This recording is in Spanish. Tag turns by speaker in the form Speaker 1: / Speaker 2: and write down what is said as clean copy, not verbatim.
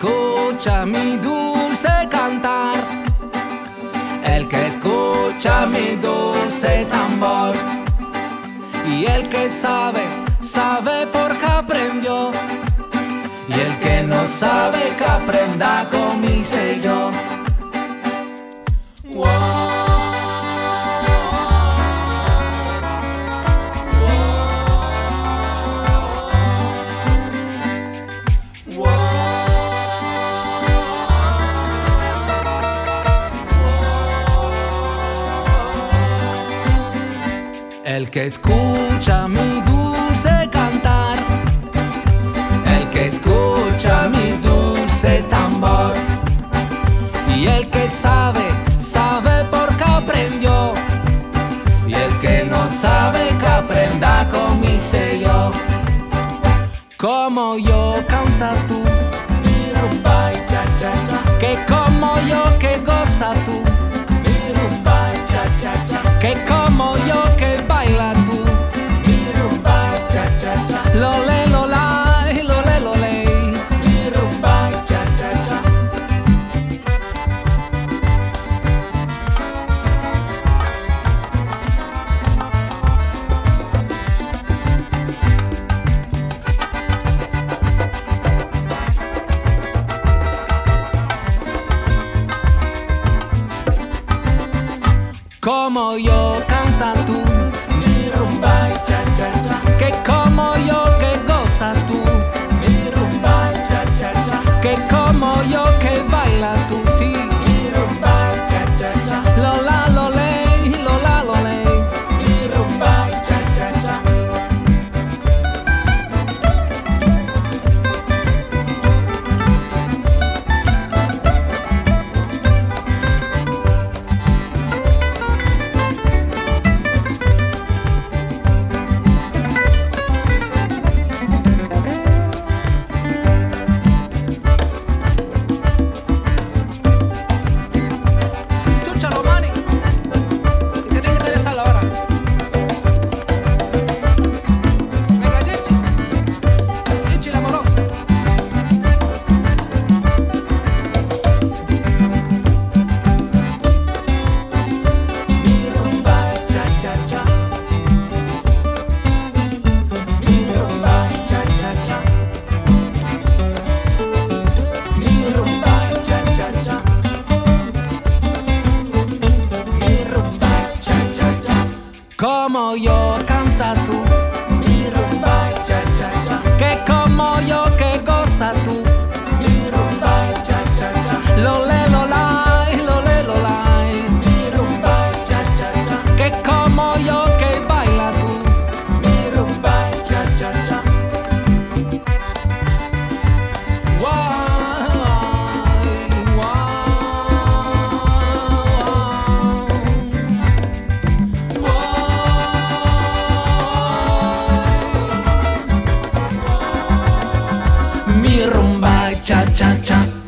Speaker 1: escucha mi dulce cantar, el que escucha mi dulce tambor, y el que sabe, sabe porque aprendió, y el que no sabe que aprenda con mi sello. El que escucha mi dulce cantar, el que escucha mi dulce tambor, y el que sabe, sabe porque aprendió, y el que no sabe que aprenda con mi sello. Como yo canta tú, mi rumba y cha cha cha, que como yo que goza tú, mi rumba y cha cha cha, que como yo que baila tú, mi rumba y cha cha cha, lole lolai, lole lole, mi rumba y cha cha cha. Como yo canta tú, mi rumba y cha cha cha, que como yo que goza tú, mi rumba y cha cha cha, que como yo que baila tú, sí, mi rumba y cha cha cha, lola lole, lola lole, mi rumba y cha cha cha. Como yo canta tú, mi rumba y cha cha cha, que como yo que goza tú, mi rumba y cha cha cha, lole lolai, lole lolai, mi rumba y cha cha cha, que como yo que baila tú, mi rumba y cha cha cha. Mi rumba cha cha cha.